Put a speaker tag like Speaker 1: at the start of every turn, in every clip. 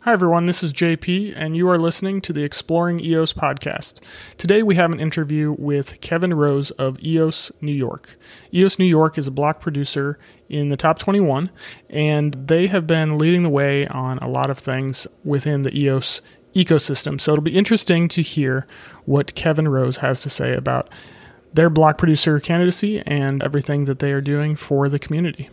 Speaker 1: Hi, everyone. This is JP, and you are listening to the Exploring EOS podcast. Today, we have an interview with Kevin Rose of EOS New York. EOS New York is a block producer in the top 21, and they have been leading the way on a lot of things within the EOS ecosystem. So it'll be interesting to hear what Kevin Rose has to say about their block producer candidacy and everything that they are doing for the community.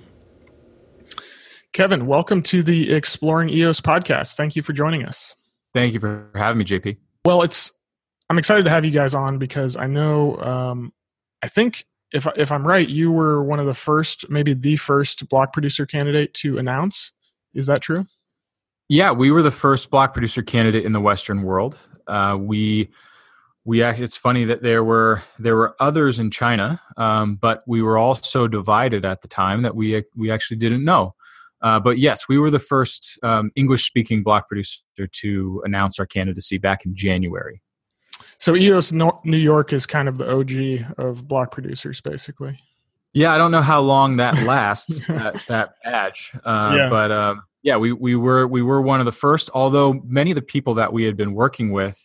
Speaker 1: Kevin, welcome to the Exploring EOS podcast. Thank you for joining us.
Speaker 2: Thank you for having me, JP.
Speaker 1: Well, I'm excited to have you guys on because I know, I think if I'm right, you were one of the first, maybe the first block producer candidate to announce. Is that true?
Speaker 2: Yeah, we were the first block producer candidate in the Western world. We actually, it's funny that there were others in China, but we were all so divided at the time that we actually didn't know. But yes, we were the first English-speaking block producer to announce our candidacy back in January.
Speaker 1: So EOS New York is kind of the OG of block producers, basically.
Speaker 2: Yeah, I don't know how long that lasts, that badge. But we were one of the first. Although many of the people that we had been working with,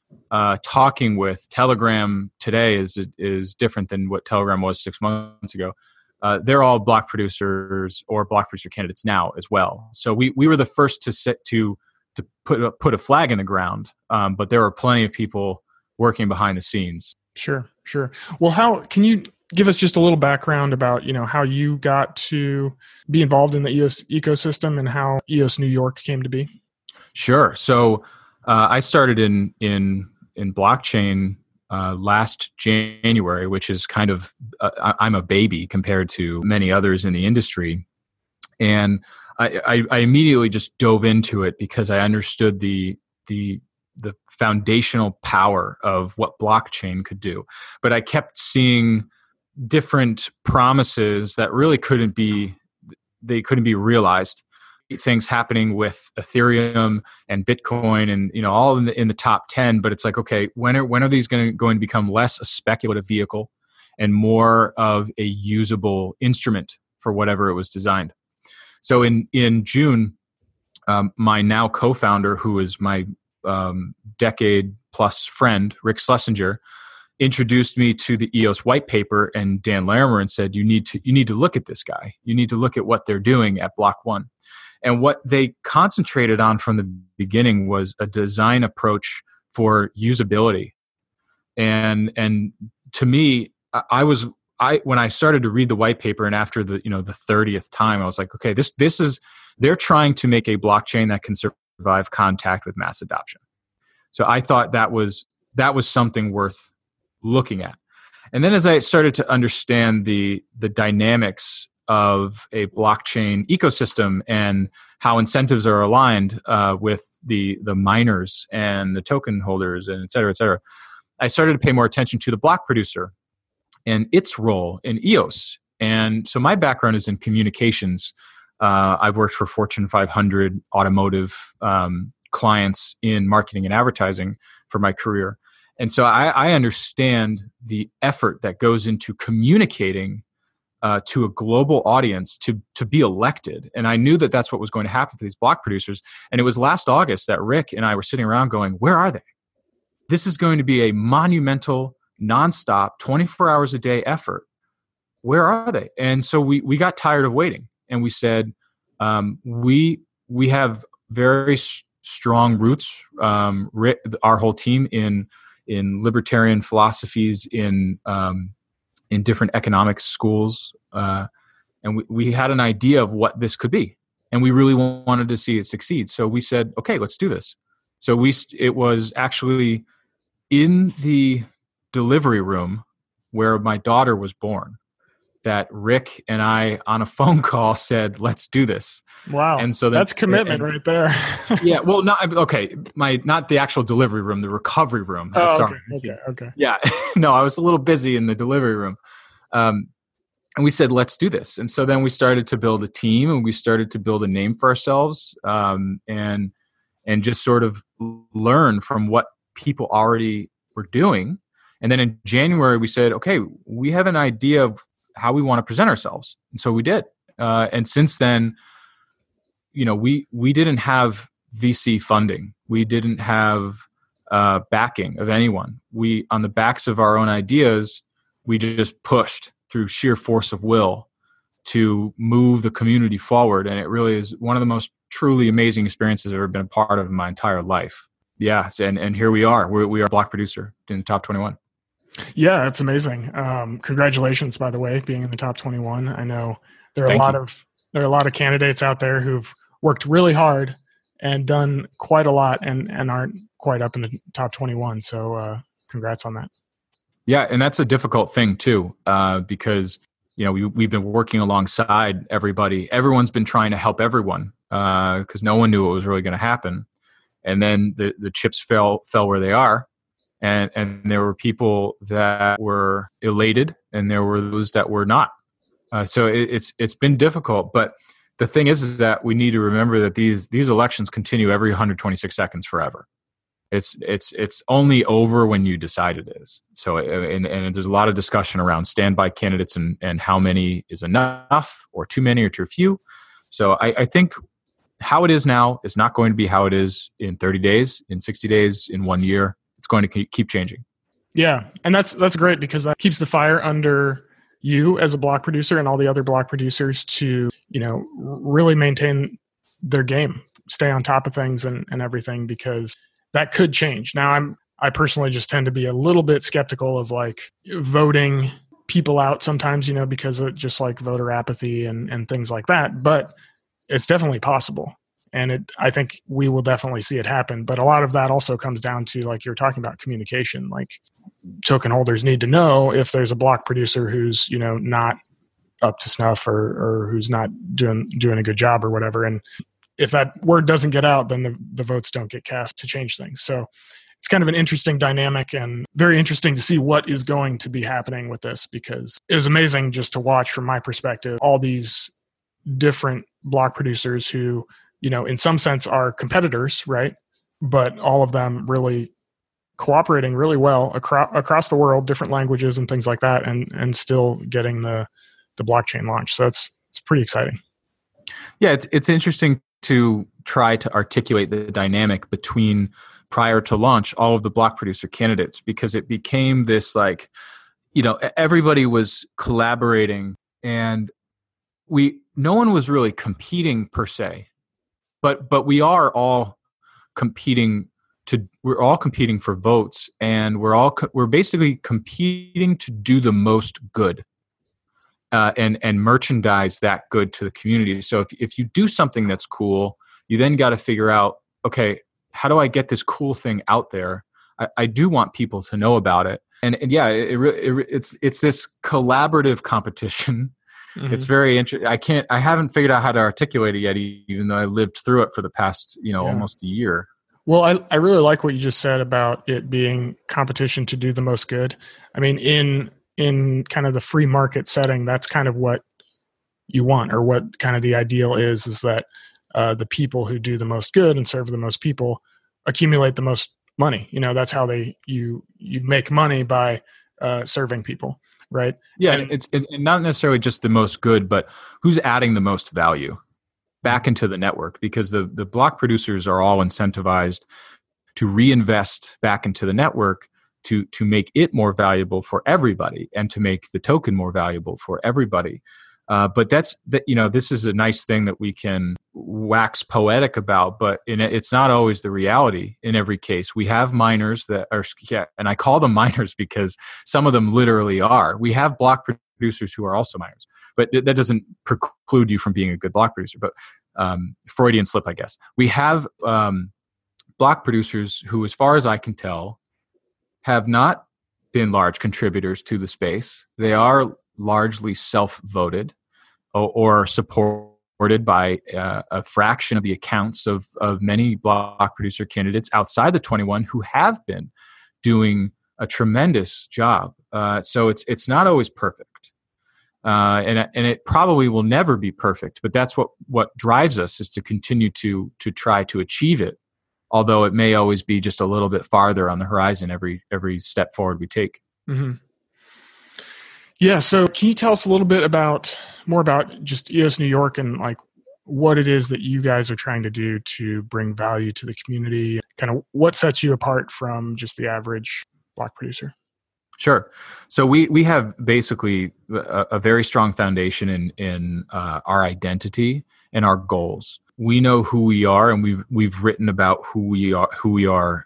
Speaker 2: talking with, Telegram today is different than what Telegram was 6 months ago. They're all block producers or block producer candidates now as well. So we were the first to put a flag in the ground, but there were plenty of people working behind the scenes.
Speaker 1: Sure. Well, how can you give us just a little background about how you got to be involved in the EOS ecosystem and how EOS New York came to be?
Speaker 2: Sure. So I started in blockchain last January, which is kind of, I'm a baby compared to many others in the industry. And I immediately just dove into it because I understood the foundational power of what blockchain could do. But I kept seeing different promises that really couldn't be realized. Things happening with Ethereum and Bitcoin and all in the top 10, but it's like, okay, when are these going to become less a speculative vehicle and more of a usable instrument for whatever it was designed? So in June, my now co-founder, who is my decade plus friend, Rick Schlesinger, introduced me to the EOS white paper and Dan Larimer and said, you need to look at this guy. You need to look at what they're doing at Block One. And what they concentrated on from the beginning was a design approach for usability. And to me, when I started to read the white paper, and after the 30th time, I was like, okay, this is, they're trying to make a blockchain that can survive contact with mass adoption. So I thought that was something worth looking at. And then as I started to understand the dynamics of a blockchain ecosystem and how incentives are aligned with the miners and the token holders and et cetera, I started to pay more attention to the block producer and its role in EOS. And so my background is in communications. I've worked for Fortune 500 automotive clients in marketing and advertising for my career. And so I understand the effort that goes into communicating to a global audience to be elected. And I knew that that's what was going to happen for these block producers. And it was last August that Rick and I were sitting around going, where are they? This is going to be a monumental, nonstop, 24 hours a day effort. Where are they? And so we got tired of waiting. And we said, we have very strong roots, our whole team in libertarian philosophies, in different economics schools. And we had an idea of what this could be. And we really wanted to see it succeed. So we said, okay, let's do this. So it was actually in the delivery room where my daughter was born that Rick and I on a phone call said, let's do this.
Speaker 1: Wow. And so that's commitment right there.
Speaker 2: Yeah. Well, not the actual delivery room, the recovery room.
Speaker 1: Oh, okay.
Speaker 2: Yeah. No, I was a little busy in the delivery room. And we said, let's do this. And so then we started to build a team and we started to build a name for ourselves, and just sort of learn from what people already were doing. And then in January, we said, okay, we have an idea of how we want to present ourselves. And so we did. And since then, we didn't have VC funding. We didn't have backing of anyone. We, on the backs of our own ideas, we just pushed through sheer force of will to move the community forward. And it really is one of the most truly amazing experiences I've ever been a part of in my entire life. Yeah. And here we are. We are a block producer in the top 21.
Speaker 1: Yeah, that's amazing. Congratulations, by the way, being in the top 21. I know there are a lot of candidates out there who've worked really hard and done quite a lot and aren't quite up in the top 21. So congrats on that.
Speaker 2: Yeah, and that's a difficult thing too, because we've been working alongside everybody. Everyone's been trying to help everyone because no one knew what was really going to happen. And then the chips fell where they are, and there were people that were elated, and there were those that were not. So it's been difficult, but the thing is that we need to remember that these elections continue every 126 seconds forever. It's only over when you decide it is. So and there's a lot of discussion around standby candidates and how many is enough or too many or too few. So I think how it is now is not going to be how it is in 30 days, in 60 days, in 1 year. It's going to keep changing.
Speaker 1: Yeah, and that's great because that keeps the fire under you as a block producer and all the other block producers to really maintain their game, stay on top of things and everything, because that could change. Now, I personally just tend to be a little bit skeptical of like voting people out sometimes, because of just like voter apathy and things like that. But it's definitely possible. And I think we will definitely see it happen. But a lot of that also comes down to, like you're talking about, communication. Like token holders need to know if there's a block producer who's, not up to snuff or who's not doing a good job or whatever. And if that word doesn't get out, then the votes don't get cast to change things. So it's kind of an interesting dynamic and very interesting to see what is going to be happening with this, because it was amazing just to watch from my perspective, all these different block producers who, in some sense are competitors, right? But all of them really cooperating really well across the world, different languages and things like that, and still getting the blockchain launch. So it's pretty exciting.
Speaker 2: Yeah, it's interesting to try to articulate the dynamic between prior to launch all of the block producer candidates, because it became this like, everybody was collaborating and no one was really competing per se, but we are all competing we're all competing for votes, and we're basically competing to do the most good. And merchandise that good to the community. So if you do something that's cool, you then got to figure out, okay, how do I get this cool thing out there? I do want people to know about it. And yeah, it's this collaborative competition. Mm-hmm. It's very interesting. I haven't figured out how to articulate it yet, even though I lived through it for the past, almost a year.
Speaker 1: Well, I really like what you just said about it being competition to do the most good. I mean, in kind of the free market setting, that's kind of what you want, or what kind of the ideal is that the people who do the most good and serve the most people accumulate the most money. That's how you make money, by serving people, right?
Speaker 2: Yeah, and it's not necessarily just the most good, but who's adding the most value back into the network, because the block producers are all incentivized to reinvest back into the network to make it more valuable for everybody and to make the token more valuable for everybody. But this is a nice thing that we can wax poetic about, but it's not always the reality in every case. We have miners that are, and I call them miners because some of them literally are. We have block producers who are also miners, but that doesn't preclude you from being a good block producer. But Freudian slip, I guess. We have block producers who, as far as I can tell, have not been large contributors to the space. They are largely self-voted or supported by a fraction of the accounts of many block producer candidates outside the 21 who have been doing a tremendous job. So it's not always perfect. And it probably will never be perfect, but that's what drives us, is to continue to try to achieve it. Although it may always be just a little bit farther on the horizon every step forward we take.
Speaker 1: Mm-hmm. Yeah. So can you tell us a little bit more about just EOS New York and like what it is that you guys are trying to do to bring value to the community, kind of what sets you apart from just the average block producer.
Speaker 2: Sure. So we have basically a very strong foundation in our identity and our goals. We know who we are, and we've written about who we are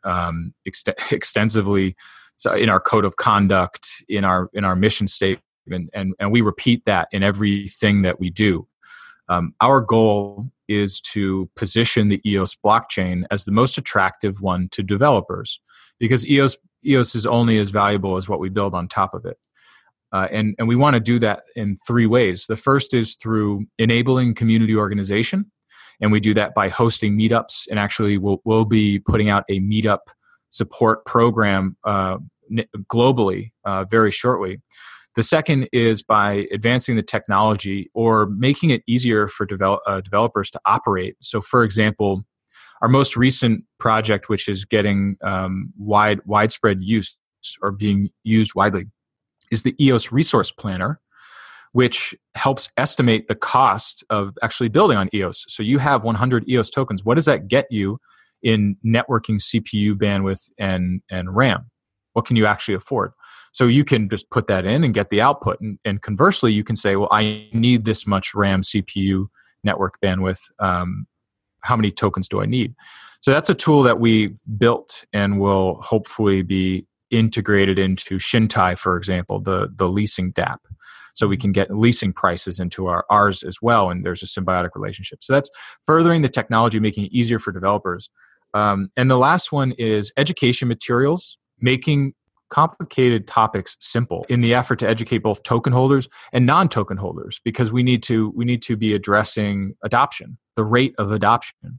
Speaker 2: extensively. So in our code of conduct, in our mission statement, and we repeat that in everything that we do. Our goal is to position the EOS blockchain as the most attractive one to developers, because EOS is only as valuable as what we build on top of it. And we want to do that in three ways. The first is through enabling community organization. And we do that by hosting meetups. And actually, we'll be putting out a meetup support program globally very shortly. The second is by advancing the technology or making it easier for developers to operate. So, for example, our most recent project, which is getting widespread use or being used widely, is the EOS Resource Planner, which helps estimate the cost of actually building on EOS. So you have 100 EOS tokens. What does that get you in networking CPU bandwidth and RAM? What can you actually afford? So you can just put that in and get the output. And conversely, you can say, well, I need this much RAM, CPU, network bandwidth. How many tokens do I need? So that's a tool that we built and will hopefully be integrated into Shintai, for example, the leasing DApp. So we can get leasing prices into ours as well, and there's a symbiotic relationship. So that's furthering the technology, making it easier for developers. And the last one is education materials, making complicated topics simple in the effort to educate both token holders and non-token holders, because we need to be addressing adoption, the rate of adoption.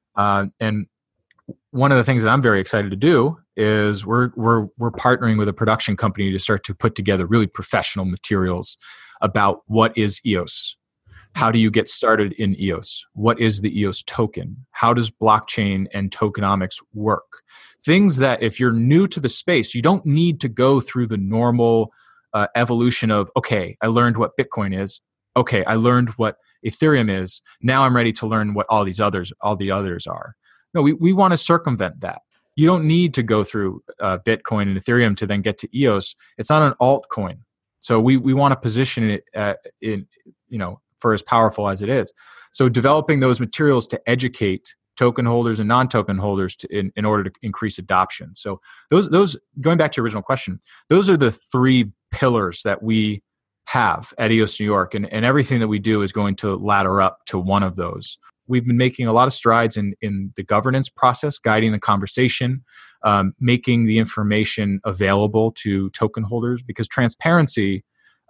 Speaker 2: And one of the things that I'm very excited to do is we're partnering with a production company to start to put together really professional materials about what is EOS. How do you get started in EOS? What is the EOS token? How does blockchain and tokenomics work? Things that if you're new to the space, you don't need to go through the normal evolution of, okay, I learned what Bitcoin is. Okay, I learned what Ethereum is. Now I'm ready to learn what all the others are. No, we want to circumvent that. You don't need to go through Bitcoin and Ethereum to then get to EOS. It's not an altcoin. So we want to position it for as powerful as it is. So developing those materials to educate token holders and non-token holders in order to increase adoption. So those going back to your original question, those are the three pillars that we have at EOS New York, and everything that we do is going to ladder up to one of those. We've been making a lot of strides in the governance process, guiding the conversation, making the information available to token holders, because transparency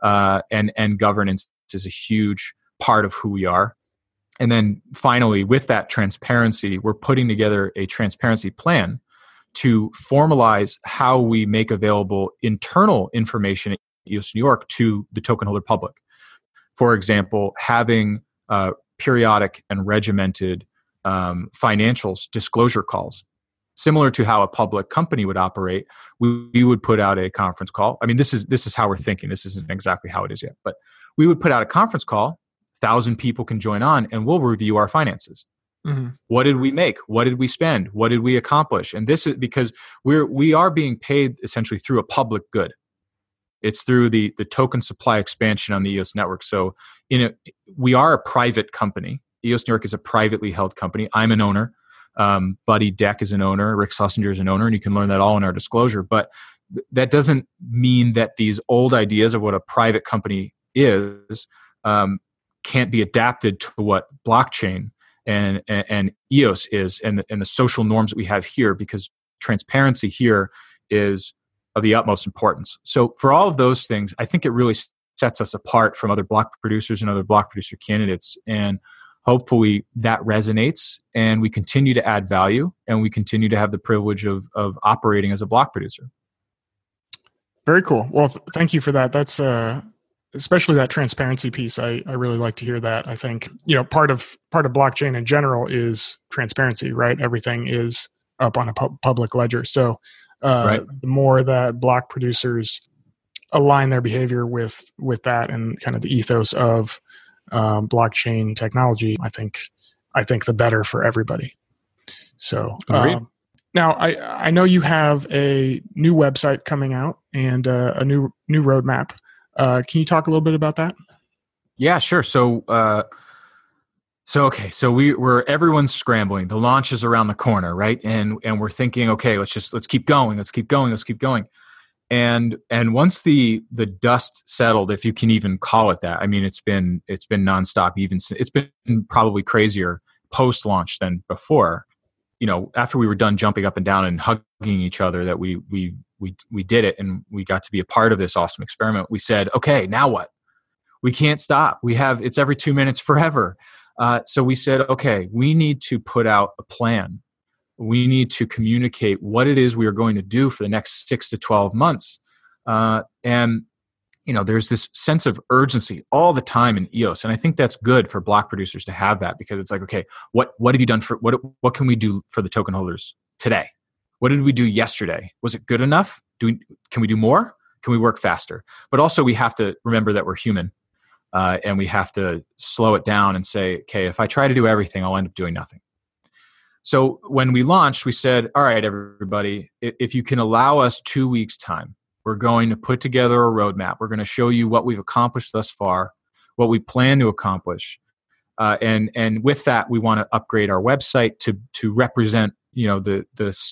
Speaker 2: and governance is a huge part of who we are. And then finally, with that transparency, we're putting together a transparency plan to formalize how we make available internal information at EOS New York to the token holder public. For example, having periodic and regimented financials disclosure calls. Similar to how a public company would operate, we would put out a conference call. I mean, this is how we're thinking. This isn't exactly how it is yet, but we would put out a conference call. 1,000 people can join on, and we'll review our finances. Mm-hmm. What did we make? What did we spend? What did we accomplish? And this is because we are being paid essentially through a public good. It's through the token supply expansion on the EOS network. So we are a private company. EOS New York is a privately held company. I'm an owner. Buddy Deck is an owner. Rick Schlesinger is an owner, and you can learn that all in our disclosure. But that doesn't mean that these old ideas of what a private company is can't be adapted to what blockchain and EOS is, and the social norms that we have here, because transparency here is of the utmost importance. So for all of those things, I think it really sets us apart from other block producers and other block producer candidates. And hopefully that resonates, and we continue to add value, and we continue to have the privilege of operating as a block producer.
Speaker 1: Very cool. Well, thank you for that. That's especially that transparency piece. I really like to hear that. I think, part of blockchain in general is transparency, right? Everything is up on a public ledger. So right. The more that block producers align their behavior with that and kind of the ethos of blockchain technology, I think the better for everybody. So now I know you have a new website coming out and a new roadmap. Can you talk a little bit about that?
Speaker 2: Yeah, sure. So everyone's scrambling. The launch is around the corner, right? And we're thinking, okay, let's keep going. And once the dust settled, if you can even call it that, I mean, it's been nonstop. It's been probably crazier post launch than before. After we were done jumping up and down and hugging each other, that we did it and we got to be a part of this awesome experiment. We said, okay, now what? We can't stop. It's every 2 minutes forever. So we said, okay, we need to put out a plan. We need to communicate what it is we are going to do for the next 6 to 12 months. And there's this sense of urgency all the time in EOS. And I think that's good for block producers to have that, because it's like, okay, what have you done what can we do for the token holders today? What did we do yesterday? Was it good enough? Can we do more? Can we work faster? But also we have to remember that we're human. And we have to slow it down and say, okay, if I try to do everything, I'll end up doing nothing. So when we launched, we said, all right, everybody, if you can allow us 2 weeks' time, we're going to put together a roadmap. We're going to show you what we've accomplished thus far, what we plan to accomplish. And with that, we want to upgrade our website to represent, the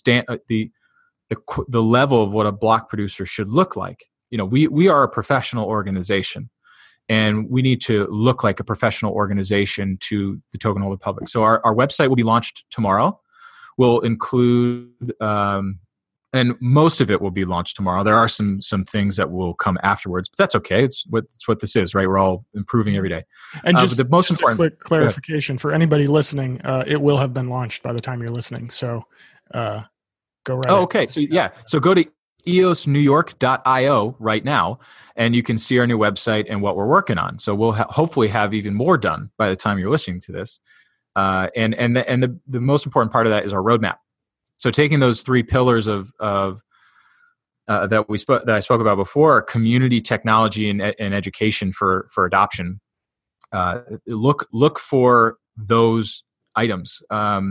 Speaker 2: level of what a block producer should look like. We are a professional organization, and we need to look like a professional organization to the token holder public. So our website will be launched tomorrow. We'll include, and most of it will be launched tomorrow. There are some things that will come afterwards, but that's okay. It's what this is, right? We're all improving every day.
Speaker 1: And just a quick clarification for anybody listening, it will have been launched by the time you're listening. So go right ahead.
Speaker 2: Okay. So go to eosnewyork.io right now, and you can see our new website and what we're working on. So we'll hopefully have even more done by the time you're listening to this. And the most important part of that is our roadmap. So taking those 3 pillars of that I spoke about before: community, technology, and education for adoption. Look for those items.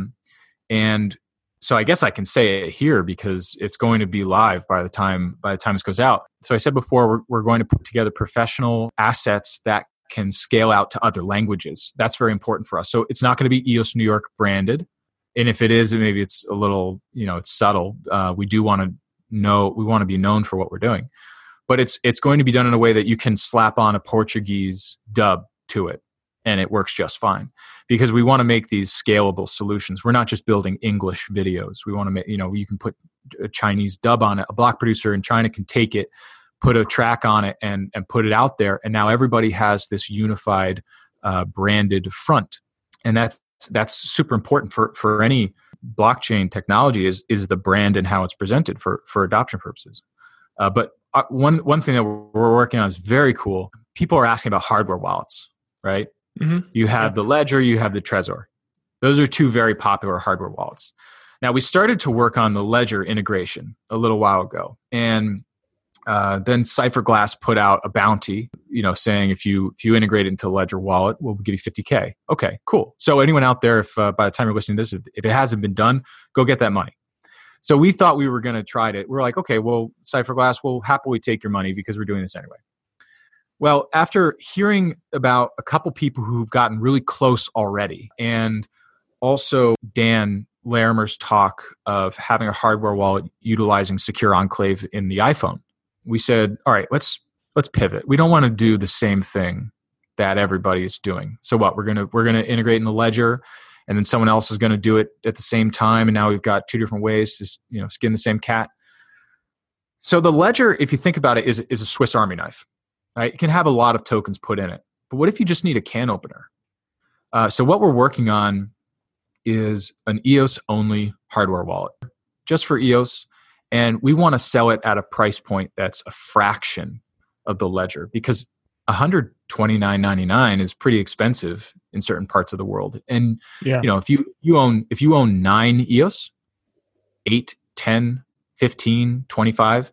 Speaker 2: And so I guess I can say it here because it's going to be live by the time this goes out. So I said before, we're going to put together professional assets that can scale out to other languages. That's very important for us. So it's not going to be EOS New York branded. And if it is, maybe it's a little, it's subtle. We want to be known for what we're doing. But it's going to be done in a way that you can slap on a Portuguese dub to it, and it works just fine, because we want to make these scalable solutions. We're not just building English videos. We want to make, you can put a Chinese dub on it. A block producer in China can take it, put a track on it, and put it out there. And now everybody has this unified branded front. And that's super important for any blockchain technology is the brand and how it's presented for adoption purposes. But one thing that we're working on is very cool. People are asking about hardware wallets, right? Mm-hmm. You have the Ledger, you have the Trezor. Those are 2 very popular hardware wallets. Now, we started to work on the Ledger integration a little while ago, and then CipherGlass put out a bounty, saying if you integrate it into Ledger wallet, we'll give you $50K. Okay, cool. So anyone out there, if by the time you're listening to this, if it hasn't been done, go get that money. So we thought we were going to try it. We're like, okay, well, CipherGlass will happily take your money because we're doing this anyway. Well, after hearing about a couple people who've gotten really close already, and also Dan Larimer's talk of having a hardware wallet utilizing Secure Enclave in the iPhone, we said, all right, let's pivot. We don't want to do the same thing that everybody is doing. So what? We're gonna integrate in the Ledger, and then someone else is going to do it at the same time, and now we've got 2 different ways to skin the same cat. So the Ledger, if you think about it, is a Swiss Army knife, right? It can have a lot of tokens put in it, but what if you just need a can opener? So what we're working on is an EOS only hardware wallet, just for EOS. And we want to sell it at a price point that's a fraction of the Ledger, because $129.99 is pretty expensive in certain parts of the world. And if you own 9 EOS, 8, 10, 15, 25,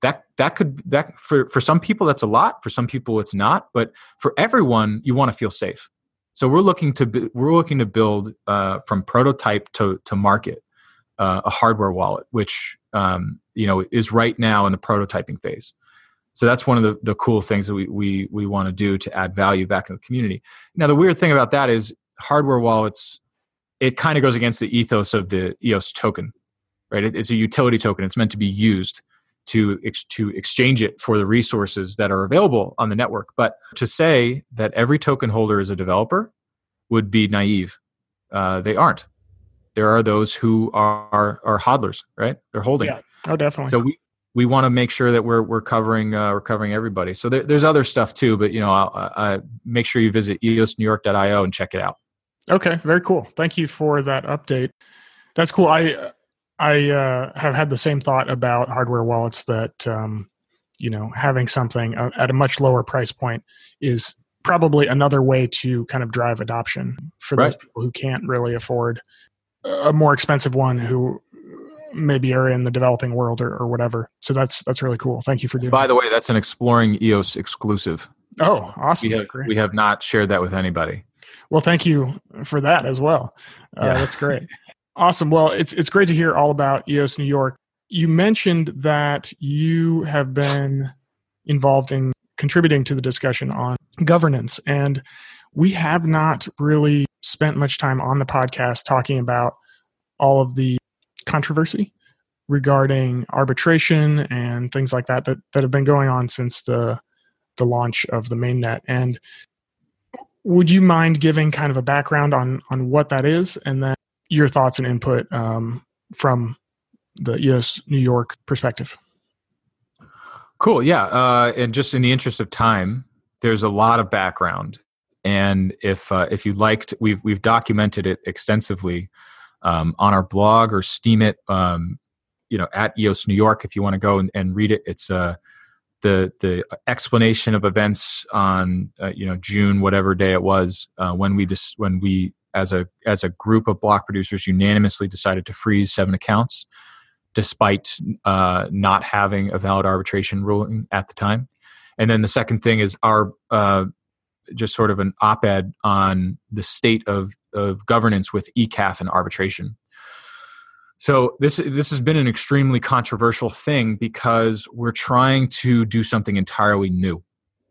Speaker 2: that for some people that's a lot, for some people it's not, but for everyone you want to feel safe. So we're looking to build from prototype to market a hardware wallet, which is right now in the prototyping phase. So that's one of the cool things that we want to do to add value back in the community. Now, the weird thing about that is hardware wallets, it kind of goes against the ethos of the EOS token, right? It's a utility token. It's meant to be used to exchange it for the resources that are available on the network. But to say that every token holder is a developer would be naive. They aren't. There are those who are hodlers, right? They're holding.
Speaker 1: Yeah. Oh, definitely.
Speaker 2: So we want to make sure that we're covering everybody. So there's other stuff too, but I'll make sure you visit eosnewyork.io and check it out.
Speaker 1: Okay, very cool. Thank you for that update. That's cool. I have had the same thought about hardware wallets that having something at a much lower price point is probably another way to kind of drive adoption for those people who can't really afford a more expensive one, who maybe are in the developing world or whatever. So that's really cool. Thank you for doing that.
Speaker 2: By the way, that's an Exploring EOS exclusive.
Speaker 1: Oh, awesome.
Speaker 2: We have not shared that with anybody.
Speaker 1: Well, thank you for that as well. That's great. Awesome. Well, it's great to hear all about EOS New York. You mentioned that you have been involved in contributing to the discussion on governance, and we have not really spent much time on the podcast talking about all of the controversy regarding arbitration and things like that have been going on since the launch of the mainnet. And would you mind giving kind of a background on what that is, and then your thoughts and input from the EOS New York perspective?
Speaker 2: Cool. Yeah. And just in the interest of time, there's a lot of background. And if you liked, we've documented it extensively on our blog or Steam it, at EOS New York. If you want to go and read it, it's the explanation of events on June, whatever day it was, when we as a group of block producers unanimously decided to freeze 7 accounts, despite not having a valid arbitration ruling at the time. And then the second thing is our just sort of an op-ed on the state of governance with ECAF and arbitration. So this has been an extremely controversial thing because we're trying to do something entirely new.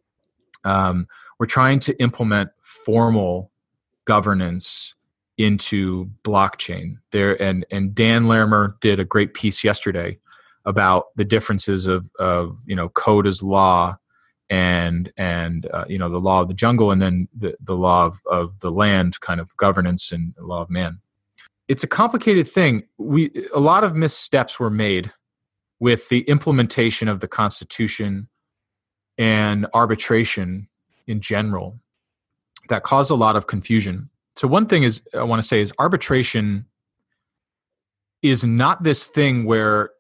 Speaker 2: We're trying to implement formal governance into blockchain there, and Dan Larimer did a great piece yesterday about the differences of code as law and the law of the jungle, and then the law of the land kind of governance and the law of man. It's a complicated thing. A lot of missteps were made with the implementation of the Constitution and arbitration in general that caused a lot of confusion. So one thing I want to say is arbitration is not this thing where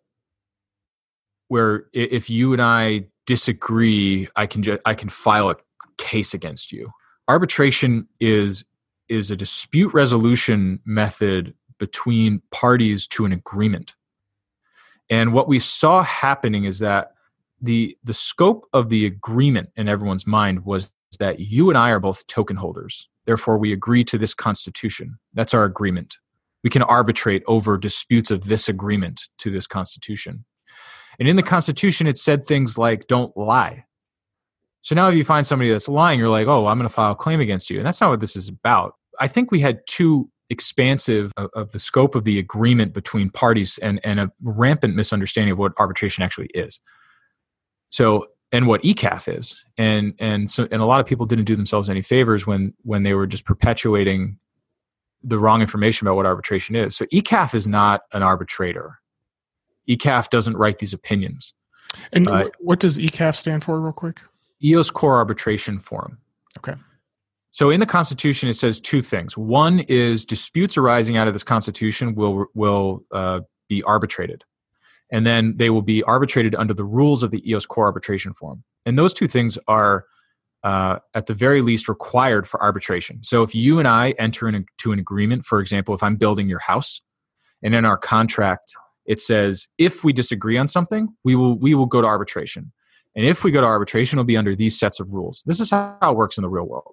Speaker 2: if you and I disagree, I can file a case against you. Arbitration is a dispute resolution method between parties to an agreement. And what we saw happening is that the scope of the agreement in everyone's mind was that you and I are both token holders. Therefore, we agree to this constitution. That's our agreement. We can arbitrate over disputes of this agreement to this constitution. And in the constitution, it said things like, don't lie. So now if you find somebody that's lying, you're like, oh, I'm going to file a claim against you. And that's not what this is about. I think we had too expansive of the scope of the agreement between parties and a rampant misunderstanding of what arbitration actually is. So, and what ECAF is. And a lot of people didn't do themselves any favors when they were just perpetuating the wrong information about what arbitration is. So ECAF is not an arbitrator. ECAF doesn't write these opinions.
Speaker 1: And what does ECAF stand for, real quick?
Speaker 2: EOS Core Arbitration Forum.
Speaker 1: Okay.
Speaker 2: So in the Constitution, it says two things. One is disputes arising out of this Constitution will be arbitrated. And then they will be arbitrated under the rules of the EOS Core Arbitration Forum. And those two things are, at the very least, required for arbitration. So if you and I enter into an agreement, for example, if I'm building your house, and in our contract, It says, if we disagree on something, we will go to arbitration. And if we go to arbitration, it'll be under these sets of rules. This is how it works in the real world.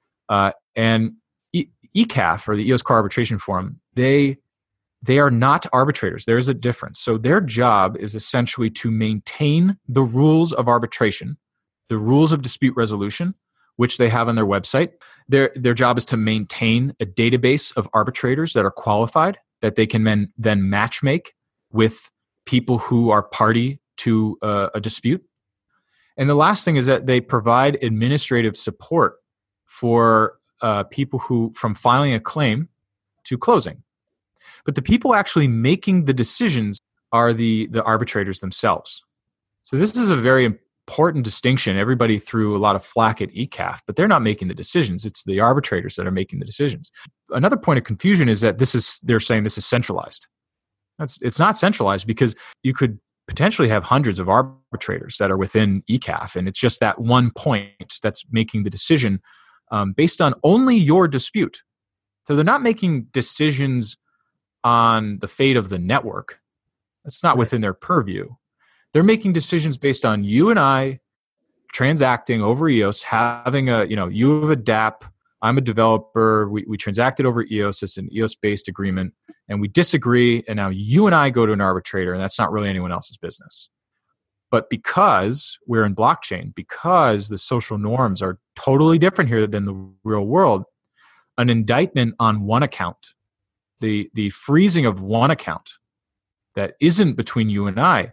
Speaker 2: And ECAF, or the EOS Core Arbitration Forum, they are not arbitrators. There is a difference. So their job is essentially to maintain the rules of arbitration, the rules of dispute resolution, which they have on their website. Their job is to maintain a database of arbitrators that are qualified, that they can then matchmake with people who are party to a dispute. And the last thing is that they provide administrative support for people who, from filing a claim to closing. But the people actually making the decisions are the arbitrators themselves. So this is a very important distinction. Everybody threw a lot of flack at ECAF, but they're not making the decisions. It's the arbitrators that are making the decisions. Another point of confusion is that they're saying this is centralized. It's not centralized, because you could potentially have hundreds of arbitrators that are within ECAF, and it's just that one point that's making the decision based on only your dispute. So they're not making decisions on the fate of the network. That's not within their purview. They're making decisions based on you and I transacting over EOS, having you have a DApp, I'm a developer, we transacted over EOS, it's an EOS-based agreement, and we disagree, and now you and I go to an arbitrator, and that's not really anyone else's business. But because we're in blockchain, because the social norms are totally different here than the real world, an indictment on one account, the freezing of one account that isn't between you and I,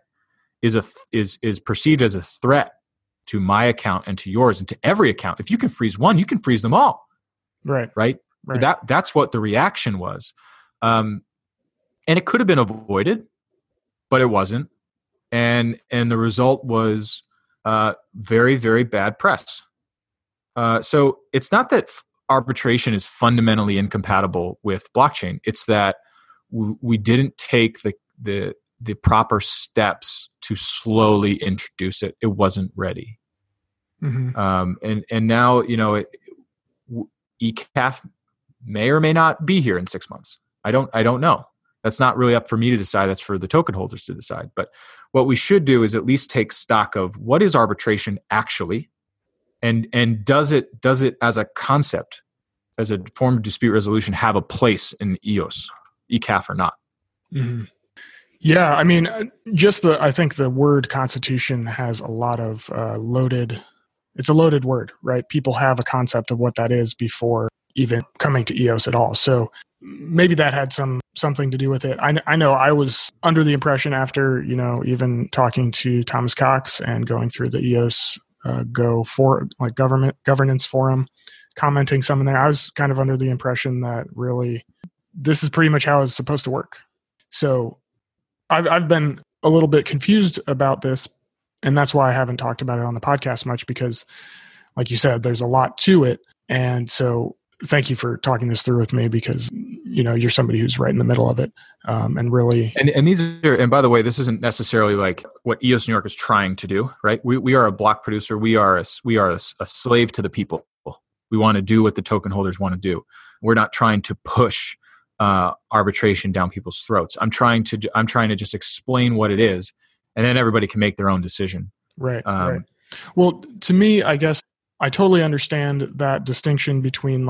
Speaker 2: is perceived as a threat to my account and to yours and to every account. If you can freeze one, you can freeze them all. Right. That's what the reaction was. And it could have been avoided, but it wasn't. And the result was very, very bad press. So it's not that arbitration is fundamentally incompatible with blockchain. It's that we didn't take the proper steps to slowly introduce it. It wasn't ready. Mm-hmm. And now, ECAF may or may not be here in 6 months. I don't know. That's not really up for me to decide. That's for the token holders to decide. But what we should do is at least take stock of what is arbitration actually, and does it as a concept, as a form of dispute resolution, have a place in EOS, ECAF or not?
Speaker 1: Mm-hmm. Yeah, I mean, I think the word constitution has a lot of it's a loaded word, right? People have a concept of what that is before even coming to EOS at all. So maybe that had something to do with it. I know I was under the impression after, even talking to Thomas Cox and going through the EOS governance forum, commenting some in there, I was kind of under the impression that really this is pretty much how it's supposed to work. So I've been a little bit confused about this, and that's why I haven't talked about it on the podcast much, because like you said, there's a lot to it. And so thank you for talking this through with me, because you're somebody who's right in the middle of it, and really. And
Speaker 2: these are, and by the way, this isn't necessarily like what EOS New York is trying to do, right? We are a block producer. We are a slave to the people. We want to do what the token holders want to do. We're not trying to push arbitration down people's throats. I'm trying to just explain what it is, and then everybody can make their own decision.
Speaker 1: Right. Right. Well, to me, I guess I totally understand that distinction between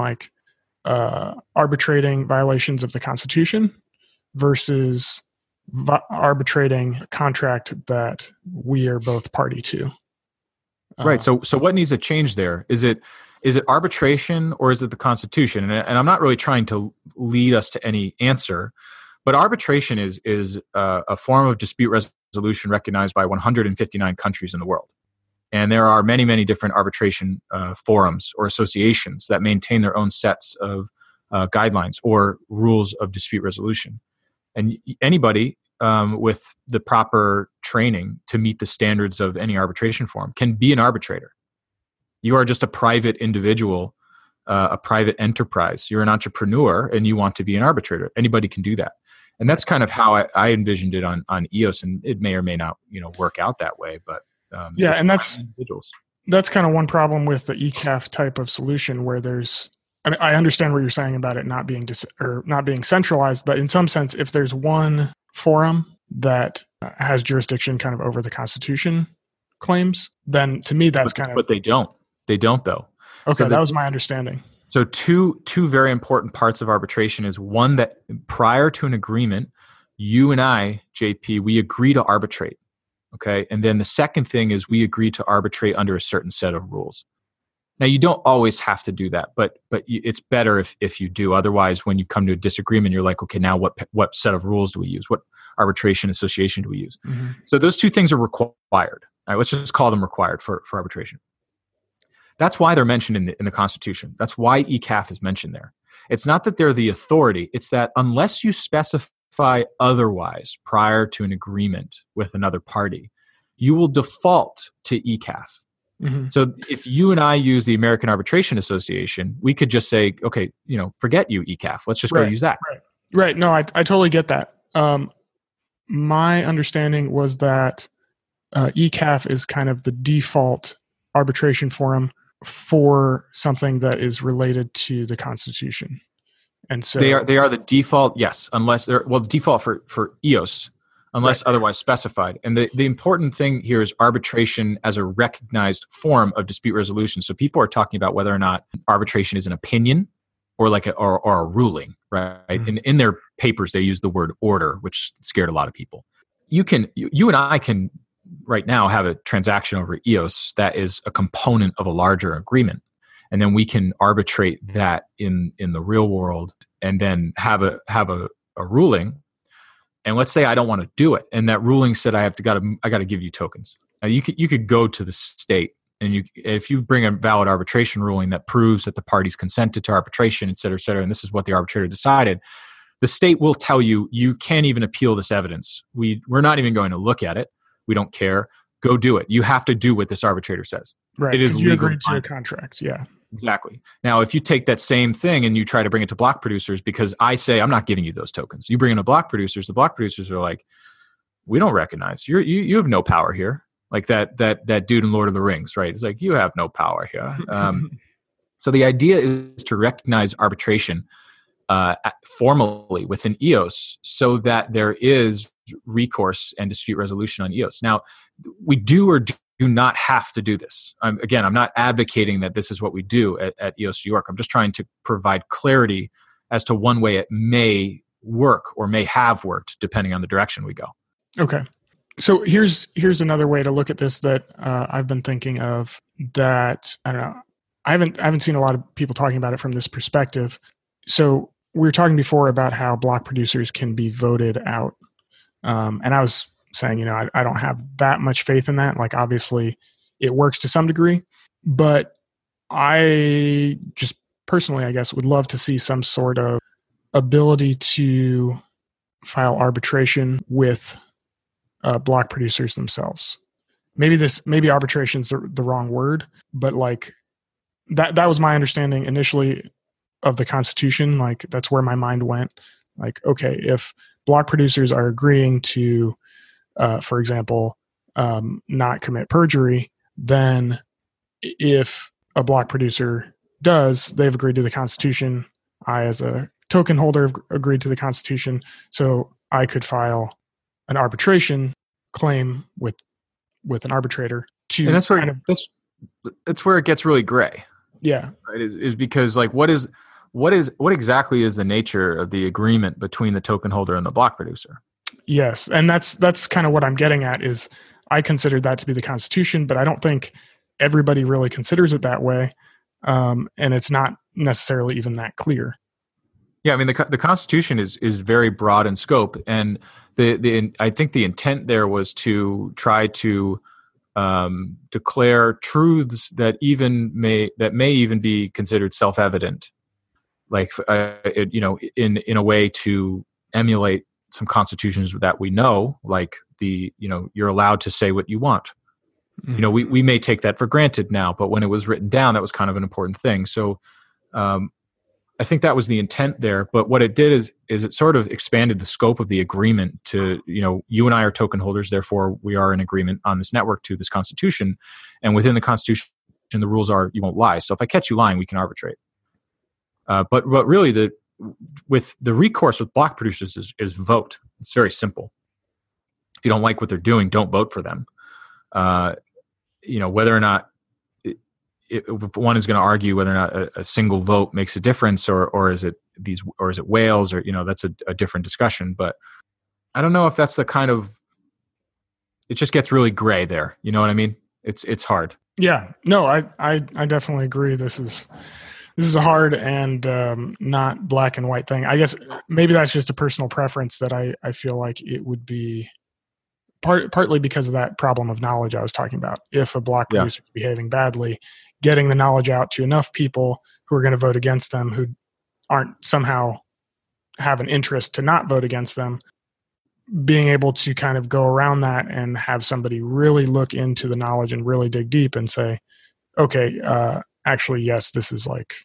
Speaker 1: arbitrating violations of the Constitution versus arbitrating a contract that we are both party to.
Speaker 2: Right. So what needs to change there? Is it arbitration or is it the Constitution? And I'm not really trying to lead us to any answer, but arbitration is a form of dispute resolution recognized by 159 countries in the world. And there are many, many different arbitration forums or associations that maintain their own sets of guidelines or rules of dispute resolution. And anybody with the proper training to meet the standards of any arbitration forum can be an arbitrator. You are just a private individual, a private enterprise. You're an entrepreneur and you want to be an arbitrator. Anybody can do that. And that's kind of how I envisioned it on EOS, and it may or may not work out that way. But
Speaker 1: and that's kind of one problem with the ECAF type of solution, where I understand what you're saying about it not being centralized, but in some sense, if there's one forum that has jurisdiction kind of over the Constitution claims, then to me that's
Speaker 2: But they don't. They don't though.
Speaker 1: Okay, that was my understanding.
Speaker 2: So two very important parts of arbitration is one, that prior to an agreement, you and I, JP, we agree to arbitrate. Okay. And then the second thing is we agree to arbitrate under a certain set of rules. Now you don't always have to do that, but it's better if you do. Otherwise, when you come to a disagreement, you're like, okay, now what set of rules do we use? What arbitration association do we use? Mm-hmm. So those two things are required. All right, let's just call them required for arbitration. That's why they're mentioned in the Constitution. That's why ECAF is mentioned there. It's not that they're the authority. It's that unless you specify otherwise prior to an agreement with another party, you will default to ECAF. Mm-hmm. So if you and I use the American Arbitration Association, we could just say, okay, forget you, ECAF. Let's just go use that.
Speaker 1: Right. No, I totally get that. My understanding was that ECAF is kind of the default arbitration forum for something that is related to the Constitution. And so
Speaker 2: they are the default, yes, unless they're the default for EOS, unless otherwise specified. And the important thing here is arbitration as a recognized form of dispute resolution. So people are talking about whether or not arbitration is an opinion or or a ruling, right? Mm-hmm. And in their papers, they use the word order, which scared a lot of people. You and I can right now have a transaction over EOS that is a component of a larger agreement. And then we can arbitrate that in the real world and then have a ruling. And let's say I don't want to do it. And that ruling said I got to give you tokens. Now you could go to the state and if you bring a valid arbitration ruling that proves that the parties consented to arbitration, et cetera, and this is what the arbitrator decided, the state will tell you, you can't even appeal this evidence. We're not even going to look at it. We don't care. Go do it. You have to do what this arbitrator says.
Speaker 1: Right.
Speaker 2: It is
Speaker 1: you
Speaker 2: legal.
Speaker 1: Agreed to a contract. Yeah.
Speaker 2: Exactly. Now, if you take that same thing and you try to bring it to block producers, because I say I'm not giving you those tokens, you bring in to block producers. The block producers are like, we don't recognize you have no power here. Like that dude in Lord of the Rings, right? It's like you have no power here. So the idea is to recognize arbitration formally within EOS so that there is recourse and dispute resolution on EOS. Now, we do or do not have to do this. I'm not advocating that this is what we do at EOS New York. I'm just trying to provide clarity as to one way it may work or may have worked depending on the direction we go.
Speaker 1: Okay. So here's another way to look at this that I've been thinking of that, I don't know, I haven't seen a lot of people talking about it from this perspective. So we were talking before about how block producers can be voted out. And I was saying, I don't have that much faith in that. Like, obviously, it works to some degree. But I just personally, I guess, would love to see some sort of ability to file arbitration with block producers themselves. Maybe arbitration's the wrong word, but like that was my understanding initially of the Constitution. Like, that's where my mind went. Like, okay, if block producers are agreeing to, for example, not commit perjury, then if a block producer does, they've agreed to the Constitution. I, as a token holder, have agreed to the Constitution, so I could file an arbitration claim with an arbitrator to.
Speaker 2: And that's where that's where it gets really gray.
Speaker 1: Yeah,
Speaker 2: right? Is because like what exactly is the nature of the agreement between the token holder and the block producer?
Speaker 1: Yes, and that's kind of what I'm getting at. Is I consider that to be the Constitution, but I don't think everybody really considers it that way, and it's not necessarily even that clear.
Speaker 2: Yeah, I mean the Constitution is very broad in scope, and I think the intent there was to try to declare truths that may even be considered self-evident, like in a way to emulate some constitutions that we know, like you're allowed to say what you want. Mm-hmm. We may take that for granted now, but when it was written down, that was kind of an important thing. So I think that was the intent there. But what it did is it sort of expanded the scope of the agreement to, you and I are token holders, therefore we are in agreement on this network to this Constitution. And within the Constitution, the rules are you won't lie. So if I catch you lying, we can arbitrate. But really with the recourse with block producers is vote. It's very simple. If you don't like what they're doing, don't vote for them. Whether or not if one is going to argue whether or not a single vote makes a difference, or is it whales, or that's a different discussion. But I don't know if that's the kind of, it just gets really gray there. You know what I mean? It's hard.
Speaker 1: Yeah, no, I definitely agree. This is a hard and not black and white thing. I guess maybe that's just a personal preference that I feel like it would be partly because of that problem of knowledge I was talking about. If a block producer is behaving badly, getting the knowledge out to enough people who are going to vote against them, who aren't somehow have an interest to not vote against them, being able to kind of go around that and have somebody really look into the knowledge and really dig deep and say, okay, actually, yes, this is like,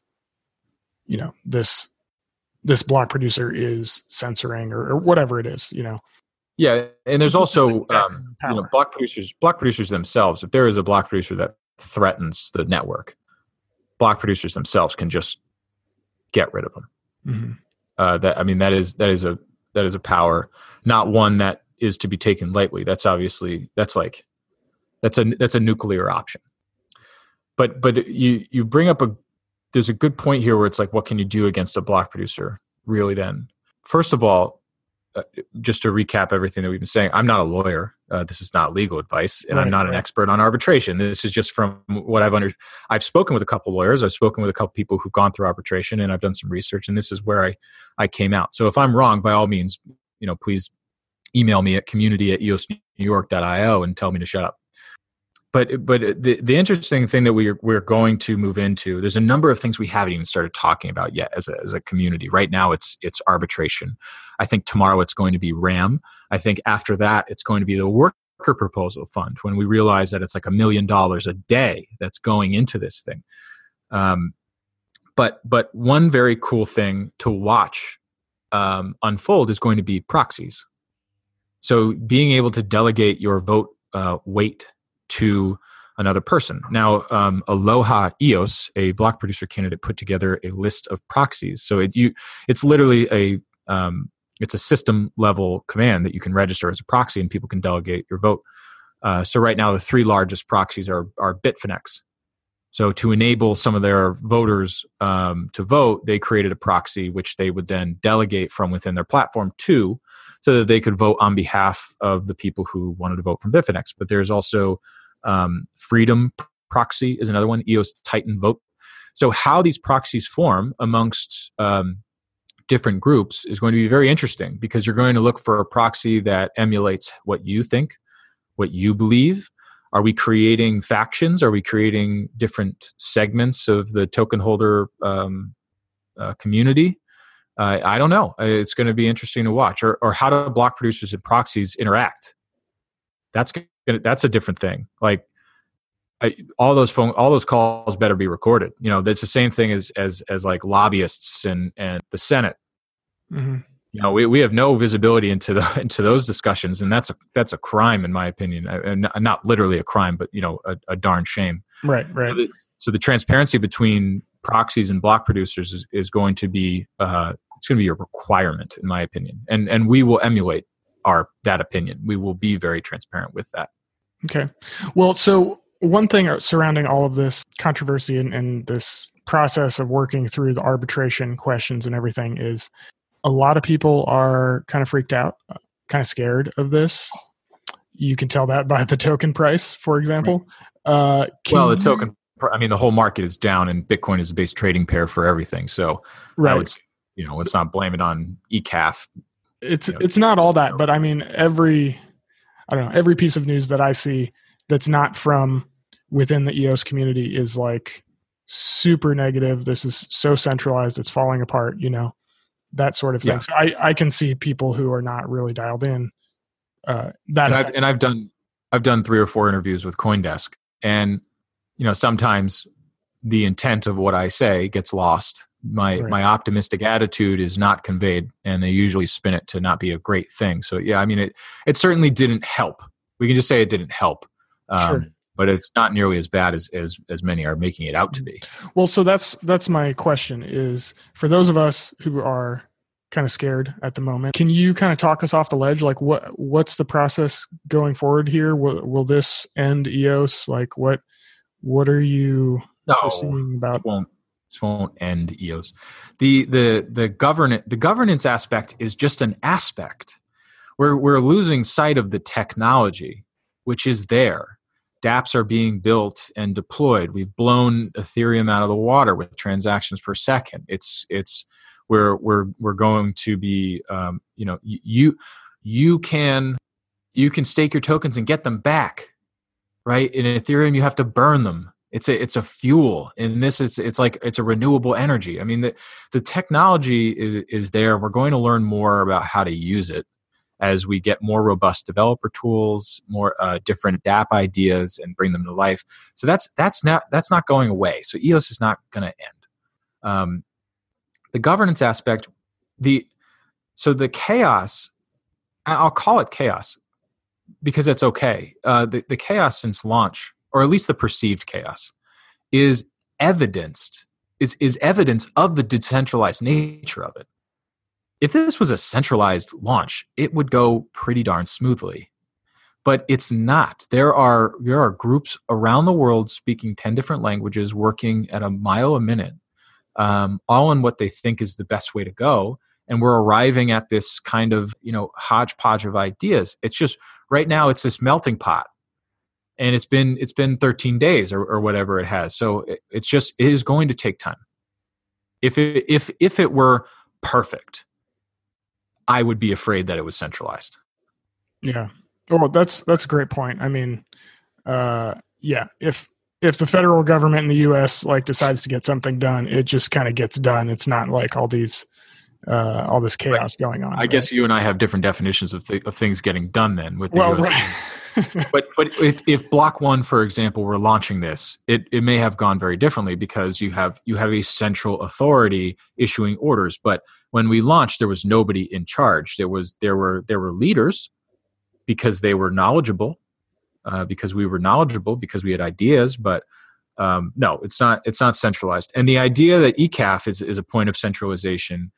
Speaker 1: this block producer is censoring or whatever it is,
Speaker 2: Yeah, and there's also block producers themselves. If there is a block producer that threatens the network, block producers themselves can just get rid of them.
Speaker 1: Mm-hmm.
Speaker 2: That is a power, not one that is to be taken lightly. That's a nuclear option. But you bring up there's a good point here where it's like, what can you do against a block producer? Really, then, first of all, just to recap everything that we've been saying, I'm not a lawyer. This is not legal advice, and I'm not an expert on arbitration. This is just from what I've spoken with a couple lawyers. I've spoken with a couple people who've gone through arbitration, and I've done some research, and this is where I came out. So if I'm wrong, by all means, please email me at community@eosnewyork.io and tell me to shut up. But the interesting thing that we're going to move into, there's a number of things we haven't even started talking about yet as a community. Right now, it's arbitration. I think tomorrow it's going to be RAM. I think after that, it's going to be the worker proposal fund, when we realize that it's like $1 million a day that's going into this thing. But one very cool thing to watch unfold is going to be proxies. So being able to delegate your vote weight to another person. Now, Aloha EOS, a block producer candidate, put together a list of proxies. So it's literally it's a system level command that you can register as a proxy, and people can delegate your vote. So right now, the three largest proxies are Bitfinex. So to enable some of their voters to vote, they created a proxy which they would then delegate from within their platform to, so that they could vote on behalf of the people who wanted to vote from Bitfinex. But there's also Freedom Proxy is another one, EOS Titan Vote. So how these proxies form amongst different groups is going to be very interesting, because you're going to look for a proxy that emulates what you think, what you believe. Are we creating factions? Are we creating different segments of the token holder community? I don't know. It's going to be interesting to watch. Or how do block producers and proxies interact? That's a different thing. Like all those calls better be recorded. That's the same thing as like lobbyists and the Senate.
Speaker 1: Mm-hmm.
Speaker 2: We have no visibility into those discussions, and that's a crime in my opinion. And not literally a crime, but a darn shame.
Speaker 1: Right.
Speaker 2: So the transparency between proxies and block producers is going to be it's going to be a requirement in my opinion, and we will emulate that opinion. We will be very transparent with that.
Speaker 1: Okay. Well, so one thing surrounding all of this controversy and this process of working through the arbitration questions and everything is a lot of people are kind of freaked out, kind of scared of this. You can tell that by the token price, for example.
Speaker 2: The whole market is down, and Bitcoin is a base trading pair for everything. So
Speaker 1: right.
Speaker 2: I would, let's not blame it on ECAF.
Speaker 1: It's not all that, but I mean, every piece of news that I see that's not from within the EOS community is like super negative. This is so centralized, it's falling apart, that sort of thing. Yeah. So I can see people who are not really dialed in.
Speaker 2: I've done 3 or 4 interviews with CoinDesk, and sometimes the intent of what I say gets lost. My optimistic attitude is not conveyed, and they usually spin it to not be a great thing. So yeah, I mean, it certainly didn't help. We can just say it didn't help,
Speaker 1: sure.
Speaker 2: But it's not nearly as bad as many are making it out to be.
Speaker 1: Well, so that's my question is, for those of us who are kind of scared at the moment. Can you kind of talk us off the ledge? Like what's the process going forward here? Will this end EOS? Like what are you foreseeing about?
Speaker 2: This won't end EOS. The governance aspect is just an aspect. We're losing sight of the technology, which is there. dApps are being built and deployed. We've blown Ethereum out of the water with transactions per second. We're going to be you can stake your tokens and get them back, right? In Ethereum, you have to burn them. It's a fuel. In this, it's a renewable energy. I mean, the technology is there. We're going to learn more about how to use it as we get more robust developer tools, more different dApp ideas, and bring them to life. So that's not going away. So EOS is not going to end. The governance aspect, the chaos, I'll call it chaos because it's okay. The chaos since launch, or at least the perceived chaos, is evidence of the decentralized nature of it. If this was a centralized launch, it would go pretty darn smoothly. But it's not. There are groups around the world speaking 10 different languages, working at a mile a minute, all in what they think is the best way to go. And we're arriving at this kind of, hodgepodge of ideas. It's just right now it's this melting pot. And it's been 13 days or whatever it has. So it is going to take time. If it were perfect, I would be afraid that it was centralized.
Speaker 1: Yeah. Well, that's a great point. I mean, if the federal government in the U.S. decides to get something done, it just kind of gets done. It's not like all this chaos going on.
Speaker 2: I guess you and I have different definitions of things getting done. Then with the US.
Speaker 1: Right.
Speaker 2: but if Block One, for example, were launching this, it may have gone very differently because you have a central authority issuing orders. But when we launched, there was nobody in charge. There were leaders because they were knowledgeable, because we were knowledgeable, because we had ideas. But no, it's not centralized. And the idea that ECAF is a point of centralization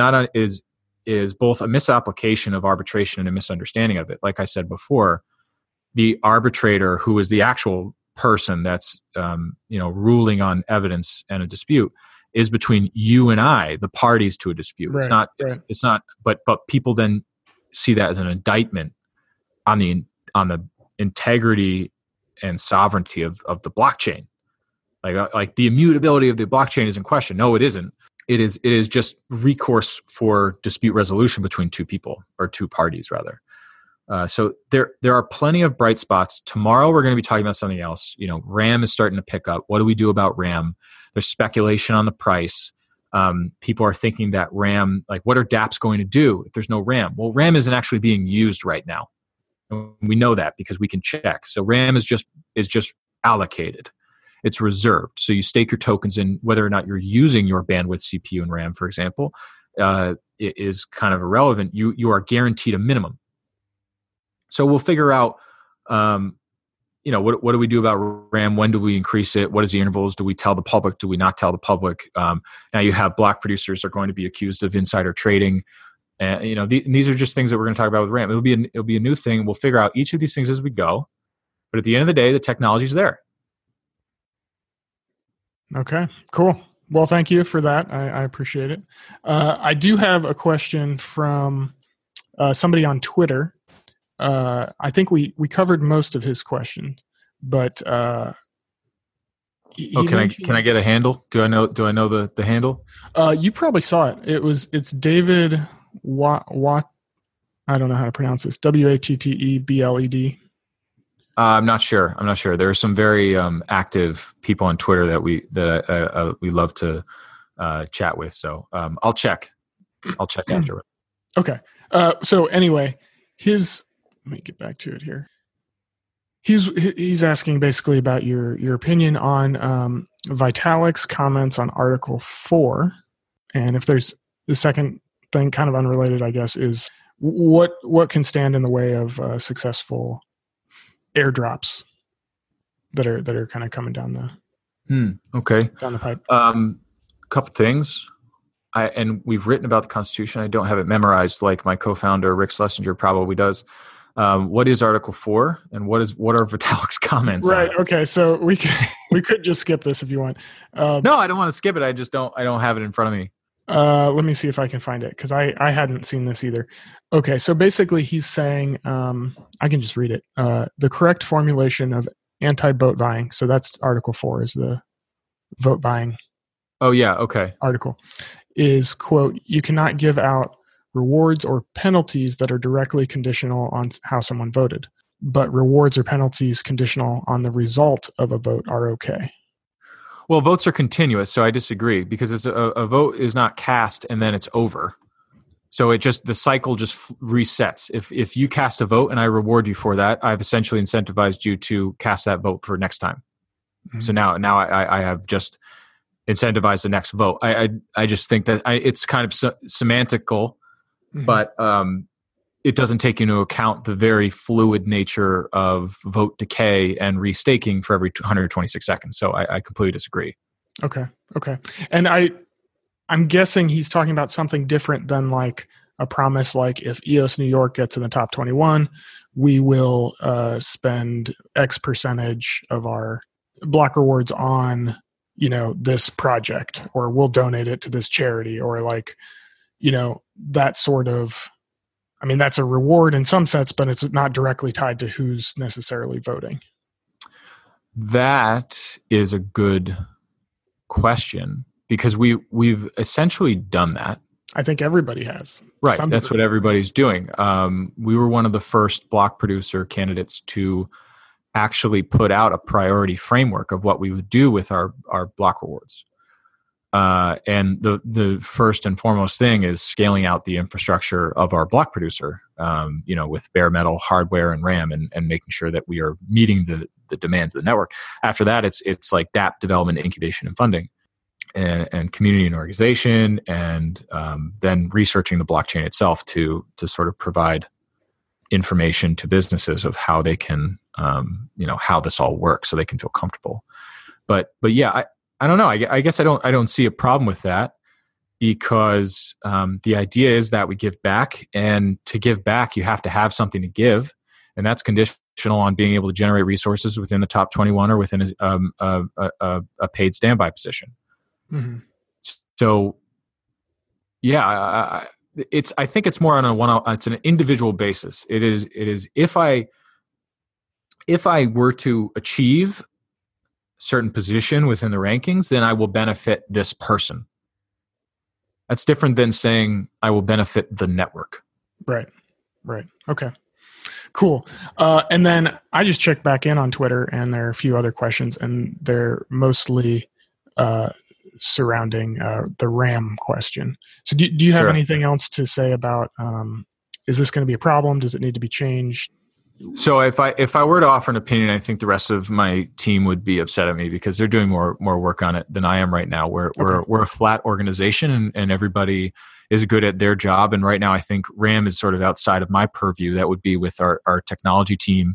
Speaker 2: is both a misapplication of arbitration and a misunderstanding of it. Like I said before, the arbitrator, who is the actual person that's ruling on evidence and a dispute, is between you and I, the parties to a dispute.
Speaker 1: Right,
Speaker 2: It's not. But people then see that as an indictment on the integrity and sovereignty of the blockchain. Like the immutability of the blockchain is in question. No, it isn't. It is just recourse for dispute resolution between two people, or two parties rather. So there are plenty of bright spots. Tomorrow we're going to be talking about something else. RAM is starting to pick up. What do we do about RAM? There's speculation on the price. People are thinking that RAM, what are dApps going to do if there's no RAM? Well, RAM isn't actually being used right now. And we know that because we can check. So RAM is just allocated. It's reserved. So you stake your tokens in. Whether or not you're using your bandwidth, CPU, and RAM, for example, it is kind of irrelevant. You are guaranteed a minimum. So we'll figure out, what do we do about RAM? When do we increase it? What is the intervals? Do we tell the public? Do we not tell the public? Now you have block producers are going to be accused of insider trading. And these are just things that we're going to talk about with RAM. It'll be a new thing. We'll figure out each of these things as we go. But at the end of the day, the technology's there.
Speaker 1: Okay, cool. Well, thank you for that. I appreciate it. I do have a question from somebody on Twitter. I think we covered most of his questions, but can
Speaker 2: I get a handle? Do I know the handle?
Speaker 1: You probably saw it. It's David Watt. I don't know how to pronounce this. WATTEBLED.
Speaker 2: I'm not sure. There are some very active people on Twitter that we love to chat with. So I'll check afterward.
Speaker 1: Okay. So anyway, let me get back to it here. He's asking basically about your opinion on Vitalik's comments on Article 4, and if there's the second thing, kind of unrelated, I guess, is what can stand in the way of successful airdrops that are kind of coming down the
Speaker 2: okay
Speaker 1: down the pipe.
Speaker 2: Couple things. and we've written about the Constitution. I don't have it memorized like my co-founder Rick Schlesinger probably does. What is Article 4, and what are Vitalik's comments?
Speaker 1: Right. Okay. So we could just skip this if you want.
Speaker 2: No, I don't want to skip it. I don't have it in front of me.
Speaker 1: Let me see if I can find it, because I hadn't seen this either. Okay. So basically he's saying, I can just read it. The correct formulation of anti-vote buying. So that's Article 4 is the vote buying.
Speaker 2: Oh yeah. Okay.
Speaker 1: Article is, quote, you cannot give out rewards or penalties that are directly conditional on how someone voted, but rewards or penalties conditional on the result of a vote are okay.
Speaker 2: Well, votes are continuous, so I disagree, because it's a vote is not cast and then it's over. So the cycle just resets. If you cast a vote and I reward you for that, I've essentially incentivized you to cast that vote for next time. Mm-hmm. So now I have just incentivized the next vote. I just think that it's kind of semantical. Mm-hmm. But it doesn't take into account the very fluid nature of vote decay and restaking for every 126 seconds. So I completely disagree.
Speaker 1: Okay. And I'm guessing he's talking about something different than like a promise, like if EOS New York gets in the top 21, we will spend X percentage of our block rewards on, this project, or we'll donate it to this charity, or like, that sort of, that's a reward in some sense, but it's not directly tied to who's necessarily voting.
Speaker 2: That is a good question, because we've essentially done that.
Speaker 1: I think everybody has.
Speaker 2: Right. That's what everybody's doing. We were one of the first block producer candidates to actually put out a priority framework of what we would do with our block rewards. And the first and foremost thing is scaling out the infrastructure of our block producer, with bare metal hardware and RAM, and making sure that we are meeting the demands of the network. After that, it's like DApp development, incubation, and funding, and community and organization, and then researching the blockchain itself to sort of provide information to businesses of how they can, how this all works, so they can feel comfortable. But yeah, I don't know. I guess I don't see a problem with that, because the idea is that we give back, and to give back, you have to have something to give, and that's conditional on being able to generate resources within the top 21 or within a paid standby position. Mm-hmm. So, yeah, I think it's more on it's an individual basis. It is if I were to achieve certain position within the rankings, then I will benefit this person. That's different than saying I will benefit the network.
Speaker 1: Right. Okay, cool. And then I just checked back in on Twitter, and there are a few other questions, and they're mostly surrounding the RAM question. So do you have anything else to say about, is this going to be a problem? Does it need to be changed?
Speaker 2: So if I were to offer an opinion, I think the rest of my team would be upset at me, because they're doing more work on it than I am right now. We're a flat organization, and everybody is good at their job. And right now, I think RAM is sort of outside of my purview. That would be with our technology team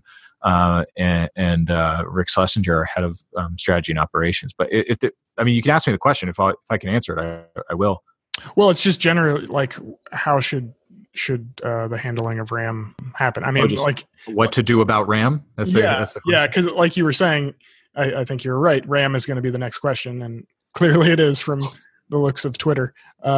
Speaker 2: and Rick Schlesinger, our head of strategy and operations. But you can ask me the question. If I can answer it, I will.
Speaker 1: Well, it's just generally like, how should the handling of RAM happen?
Speaker 2: What to do about RAM? That's the question.
Speaker 1: Yeah, because like you were saying, I think you're right. RAM is going to be the next question, and clearly it is from the looks of Twitter.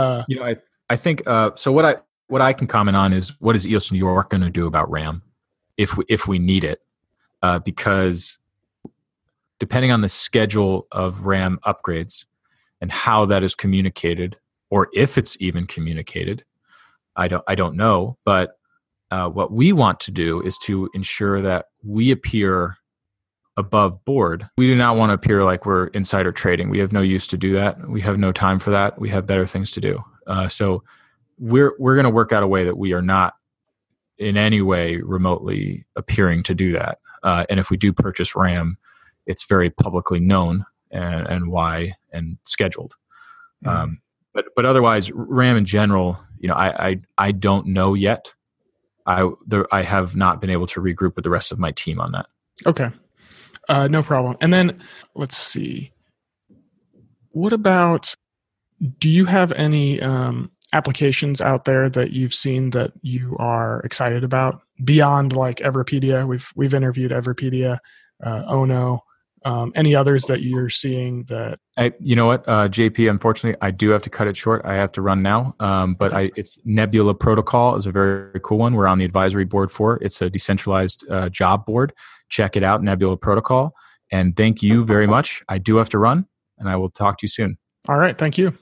Speaker 2: I think so. What I can comment on is, what is EOS New York going to do about RAM if we need it? Because depending on the schedule of RAM upgrades and how that is communicated, or if it's even communicated, I don't know. But what we want to do is to ensure that we appear above board. We do not want to appear like we're insider trading. We have no use to do that. We have no time for that. We have better things to do. So we're going to work out a way that we are not in any way remotely appearing to do that. And if we do purchase RAM, it's very publicly known and why and scheduled. Mm-hmm. But otherwise, RAM in general, I don't know yet. I have not been able to regroup with the rest of my team on that.
Speaker 1: Okay, no problem. And then let's see. What about Do you have any applications out there that you've seen that you are excited about beyond like Everpedia? We've interviewed Everpedia, Ono, any others that you're seeing that?
Speaker 2: You know what, JP, unfortunately, I do have to cut it short. I have to run now. But
Speaker 1: Okay.
Speaker 2: it's Nebula Protocol is a very, very cool one. We're on the advisory board for it. It's a decentralized job board. Check it out, Nebula Protocol. And thank you very much. I do have to run, and I will talk to you soon.
Speaker 1: All right. Thank you.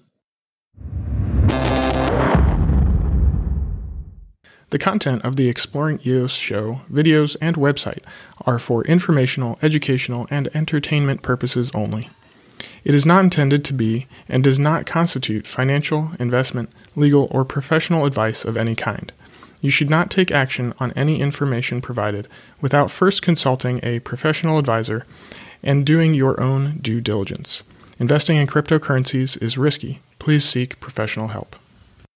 Speaker 1: The content of the Exploring EOS show, videos, and website are for informational, educational, and entertainment purposes only. It is not intended to be and does not constitute financial, investment, legal, or professional advice of any kind. You should not take action on any information provided without first consulting a professional advisor and doing your own due diligence. Investing in cryptocurrencies is risky. Please seek professional help.